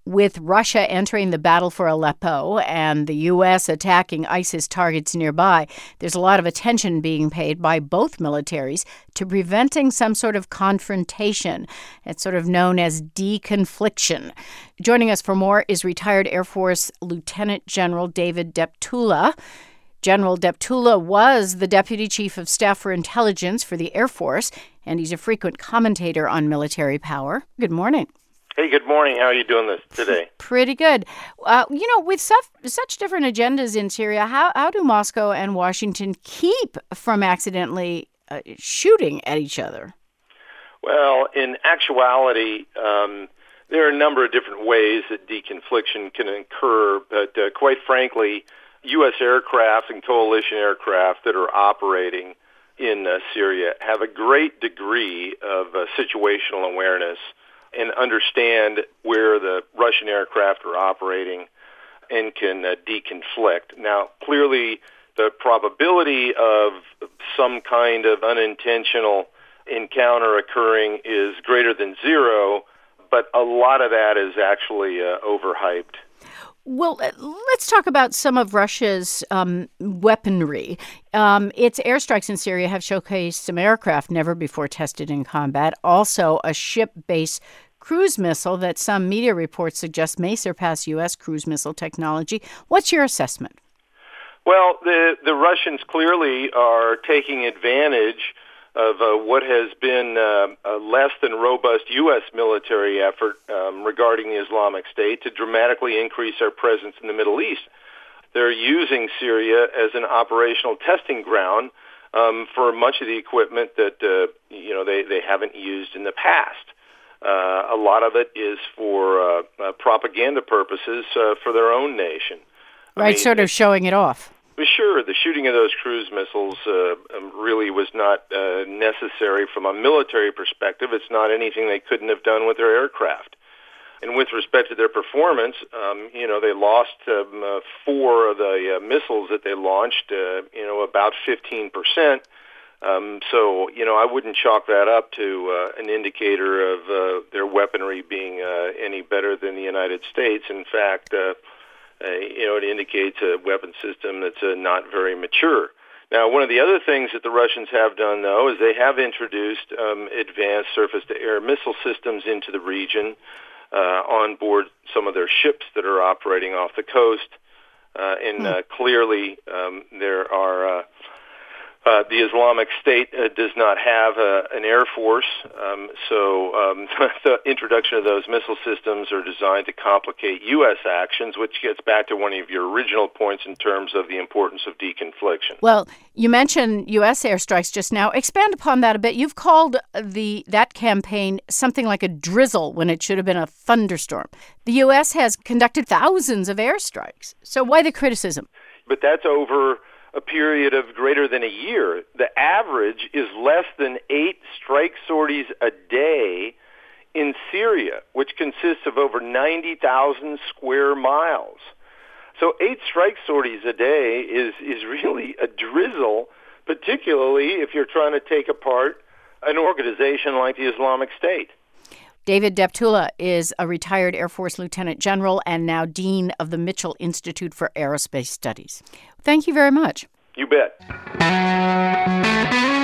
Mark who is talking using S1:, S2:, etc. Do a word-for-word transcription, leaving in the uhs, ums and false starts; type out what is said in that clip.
S1: With Russia entering the battle for Aleppo and the U S attacking ISIS targets nearby, there's a lot of attention being paid by both militaries to preventing some sort of confrontation. It's sort of known as deconfliction. Joining us for more is retired Air Force Lieutenant General David Deptula. General Deptula was the Deputy Chief of Staff for Intelligence for the Air Force, and he's a frequent commentator on military power. Good morning.
S2: Hey, good morning. How are you doing this today?
S1: Pretty good. Uh, you know, with such, such different agendas in Syria, how, how do Moscow and Washington keep from accidentally uh, shooting at each other?
S2: Well, in actuality, um, there are a number of different ways that deconfliction can occur, but uh, quite frankly, U S aircraft and coalition aircraft that are operating in uh, Syria have a great degree of uh, situational awareness and understand where the Russian aircraft are operating and can uh, deconflict. Now, clearly, the probability of some kind of unintentional encounter occurring is greater than zero, but a lot of that is actually uh, overhyped.
S1: Well, let's talk about some of Russia's um, weaponry. Um, its airstrikes in Syria have showcased some aircraft never before tested in combat, also a ship-based cruise missile that some media reports suggest may surpass U S cruise missile technology. What's your assessment?
S2: Well, the, the Russians clearly are taking advantage of uh, what has been uh, a less than robust U S military effort um, regarding the Islamic State to dramatically increase our presence in the Middle East. They're using Syria as an operational testing ground um, for much of the equipment that uh, you know they, they haven't used in the past. Uh, a lot of it is for uh, uh, propaganda purposes uh, for their own nation.
S1: I right, mean, sort of showing it off.
S2: Sure, the shooting of those cruise missiles uh, really was not uh, necessary from a military perspective. It's not anything they couldn't have done with their aircraft. And with respect to their performance, um, you know, they lost um, uh, four of the uh, missiles that they launched, uh, you know, about fifteen percent. Um, so, you know, I wouldn't chalk that up to uh, an indicator of uh, their weaponry being uh, any better than the United States. In fact, uh, uh, you know, it indicates a weapon system that's uh, not very mature. Now, one of the other things that the Russians have done, though, is they have introduced um, advanced surface-to-air missile systems into the region uh, on board some of their ships that are operating off the coast. Uh, and uh, clearly um, there are... Uh, Uh, the Islamic State uh, does not have uh, an air force, um, so um, the introduction of those missile systems are designed to complicate U S actions, which gets back to one of your original points in terms of the importance of deconfliction.
S1: Well, you mentioned U S airstrikes just now. Expand upon that a bit. You've called the that campaign something like a drizzle when it should have been a thunderstorm. The U S has conducted thousands of airstrikes. So why the criticism?
S2: But that's over a period of greater than a year. The average is less than eight strike sorties a day in Syria, which consists of over ninety thousand square miles. So eight strike sorties a day is, is really a drizzle, particularly if you're trying to take apart an organization like the Islamic State.
S1: David Deptula is a retired Air Force Lieutenant General and now Dean of the Mitchell Institute for Aerospace Studies. Thank you very much.
S2: You bet.